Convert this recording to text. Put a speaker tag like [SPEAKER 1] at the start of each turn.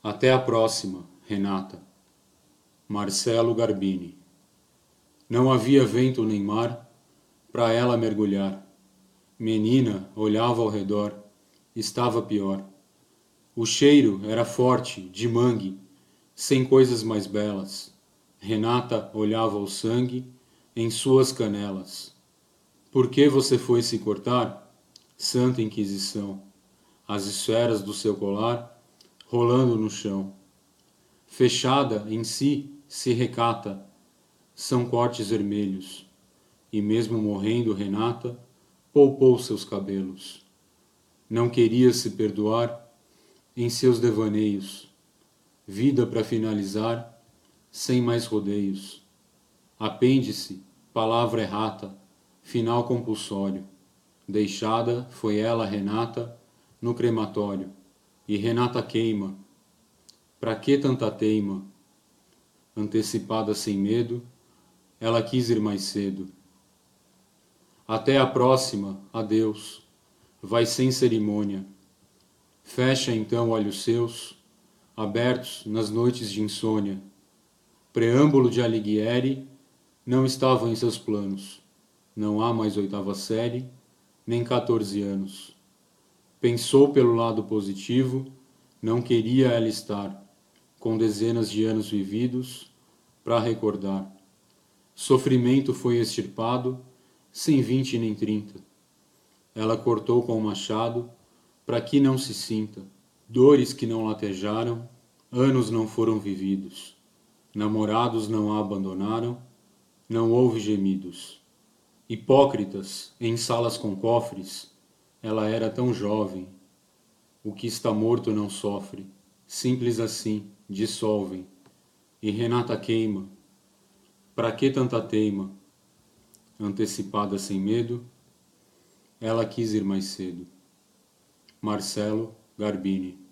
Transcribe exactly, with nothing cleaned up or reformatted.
[SPEAKER 1] Até a próxima, Renata. Marcelo Garbini. Não havia vento nem mar para ela mergulhar. Menina olhava ao redor, estava pior. O cheiro era forte, de mangue, sem coisas mais belas. Renata olhava o sangue em suas canelas. Por que você foi se cortar? Santa Inquisição. As esferas do seu colar rolando no chão. Fechada em si, se recata. São cortes vermelhos. E mesmo morrendo, Renata poupou seus cabelos. Não queria se perdoar em seus devaneios. Vida para finalizar, sem mais rodeios. Apêndice, palavra errata, final compulsório. Deixada foi ela, Renata, no crematório. E Renata queima. Pra que tanta teima? Antecipada sem medo, ela quis ir mais cedo. Até a próxima, adeus. Vai sem cerimônia. Fecha então olhos seus, abertos nas noites de insônia. Preâmbulo de Alighieri não estava em seus planos. Não há mais oitava série, nem quatorze anos. Pensou pelo lado positivo, não queria ela estar, com dezenas de anos vividos, para recordar. Sofrimento foi extirpado, sem vinte nem trinta. Ela cortou com o machado, para que não se sinta. Dores que não latejaram, anos não foram vividos. Namorados não a abandonaram, não houve gemidos. Hipócritas, em salas com cofres, ela era tão jovem. O que está morto não sofre, simples assim, dissolvem. E Renata queima. Pra que tanta teima? Antecipada sem medo, ela quis ir mais cedo. Marcelo Garbini.